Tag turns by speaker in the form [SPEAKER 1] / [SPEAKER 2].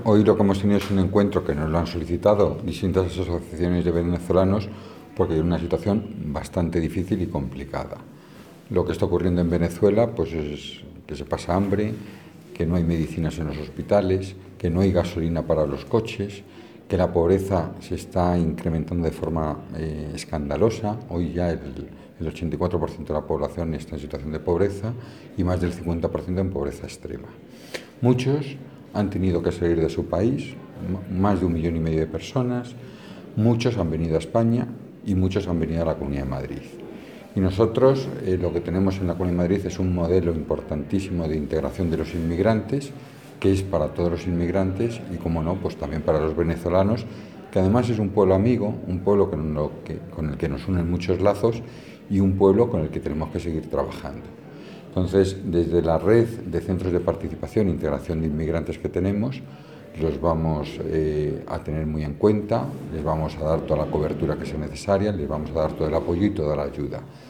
[SPEAKER 1] Hoy lo que hemos tenido es un encuentro que nos lo han solicitado distintas asociaciones de venezolanos porque hay una situación bastante difícil y complicada. Lo que está ocurriendo en Venezuela pues es que se pasa hambre, que no hay medicinas en los hospitales, que no hay gasolina para los coches, que la pobreza se está incrementando de forma escandalosa. Hoy ya el 84% de la población está en situación de pobreza y más del 50% en pobreza extrema. Muchos han tenido que salir de su país, más de 1,5 millones de personas, muchos han venido a España y muchos han venido a la Comunidad de Madrid. Y nosotros lo que tenemos en la Comunidad de Madrid es un modelo importantísimo de integración de los inmigrantes, que es para todos los inmigrantes y, como no, pues también para los venezolanos, que además es un pueblo amigo, un pueblo con el que nos unen muchos lazos y un pueblo con el que tenemos que seguir trabajando. Entonces, desde la red de centros de participación e integración de inmigrantes que tenemos, los vamos a tener muy en cuenta, les vamos a dar toda la cobertura que sea necesaria, les vamos a dar todo el apoyo y toda la ayuda.